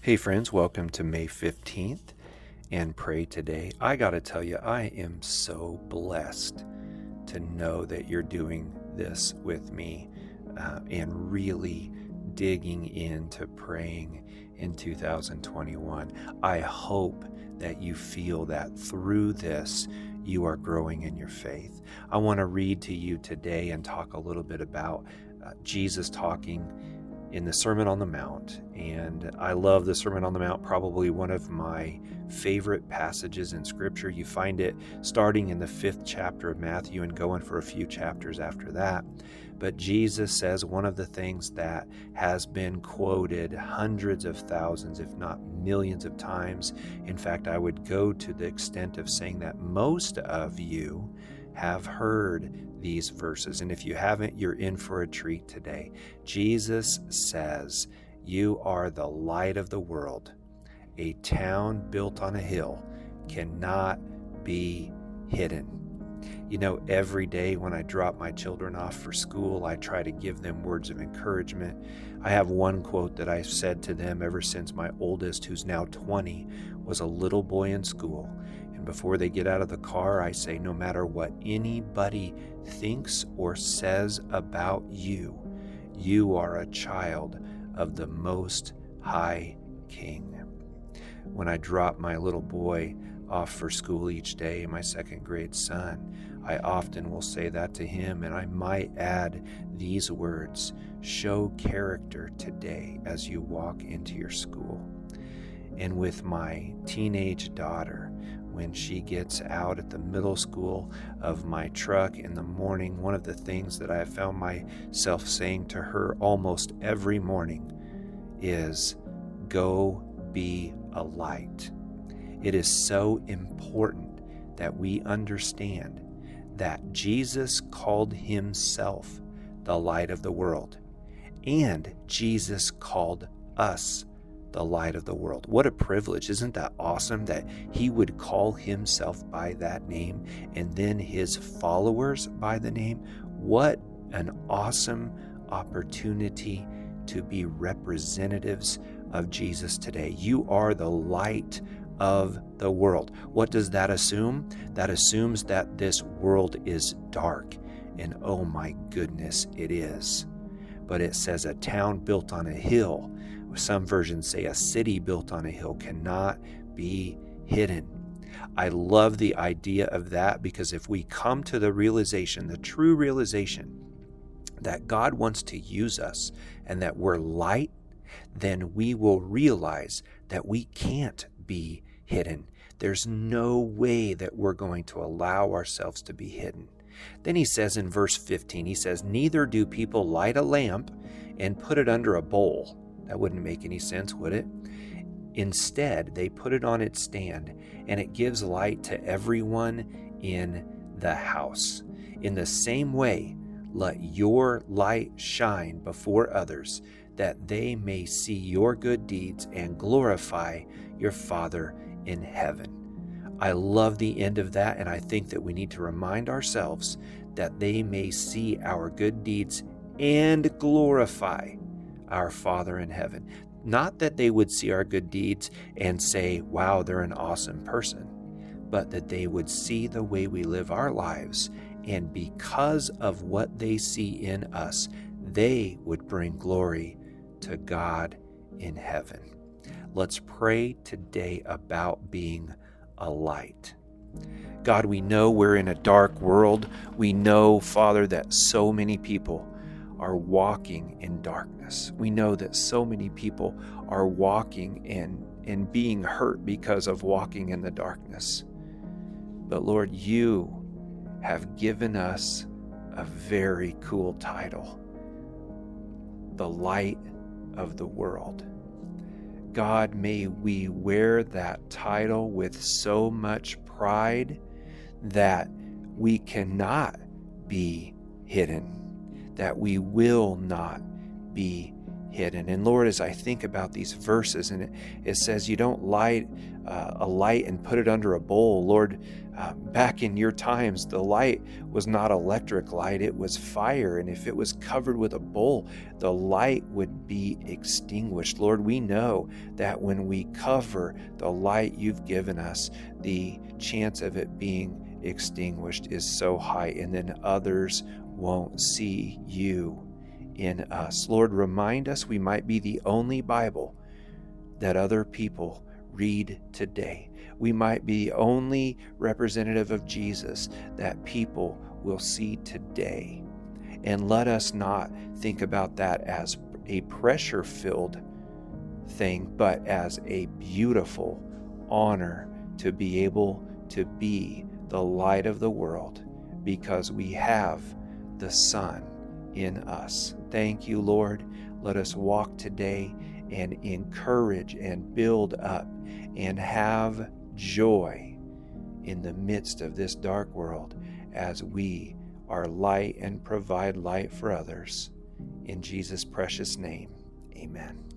Hey friends, welcome to May 15th and Pray Today. I got to tell you, I am so blessed to know that you're doing this with me and really digging into praying in 2021. I hope that you feel that through this, you are growing in your faith. I want to read to you today and talk a little bit about Jesus talking in the Sermon on the Mount. And I love the Sermon on the Mount, probably one of my favorite passages in Scripture. You find it starting in the 5th chapter of Matthew and going for a few chapters after that. But Jesus says one of the things that has been quoted hundreds of thousands, if not millions of times. In fact, I would go to the extent of saying that most of you have heard these verses. And if you haven't, you're in for a treat today. Jesus says, "You are the light of the world. A town built on a hill cannot be hidden." You know, every day when I drop my children off for school, I try to give them words of encouragement. I have one quote that I've said to them ever since my oldest, who's now 20, was a little boy in school. And before they get out of the car, I say, no matter what anybody thinks or says about you, you are a child of the Most High King. When I drop my little boy off for school each day, my 2nd grade son, I often will say that to him, and I might add these words: show character today as you walk into your school. And with my teenage daughter, when she gets out at the middle school of my truck in the morning, one of the things that I have found myself saying to her almost every morning is, go be a light. It is so important that we understand that Jesus called himself the light of the world, and Jesus called us the light of the world. What a privilege. Isn't that awesome that he would call himself by that name and then his followers by the name? What an awesome opportunity to be representatives of Jesus today. You are the light of the world. What does that assume? That assumes that this world is dark, and oh my goodness, it is. But it says a town built on a hill. Some versions say a city built on a hill cannot be hidden. I love the idea of that, because if we come to the realization, the true realization, that God wants to use us and that we're light, then we will realize that we can't be hidden. There's no way that we're going to allow ourselves to be hidden. Then he says in verse 15, he says, neither do people light a lamp and put it under a bowl. That wouldn't make any sense, would it? Instead, they put it on its stand, and it gives light to everyone in the house. In the same way, let your light shine before others, that they may see your good deeds and glorify your Father in heaven. I love the end of that, and I think that we need to remind ourselves that they may see our good deeds and glorify our Father in heaven. Not that they would see our good deeds and say, wow, they're an awesome person, but that they would see the way we live our lives, and because of what they see in us, they would bring glory to God in heaven. Let's pray today about being a light. God, we know we're in a dark world. We know, Father, that so many people are walking in darkness. We know that so many people are walking and being hurt because of walking in the darkness. But Lord, you have given us a very cool title, the light of the world. God, may we wear that title with so much pride that we cannot be hidden, that we will not be hidden. And Lord, as I think about these verses, and it says you don't light a light and put it under a bowl. Lord, back in your times, the light was not electric light, it was fire. And if it was covered with a bowl, the light would be extinguished. Lord, we know that when we cover the light you've given us, the chance of it being extinguished is so high, and then others won't see you in us. Lord, remind us we might be the only Bible that other people read today. We might be the only representative of Jesus that people will see today. And let us not think about that as a pressure-filled thing, but as a beautiful honor to be able to be the light of the world because we have the Son in us. Thank you, Lord. Let us walk today and encourage and build up and have joy in the midst of this dark world as we are light and provide light for others. In Jesus' precious name, amen.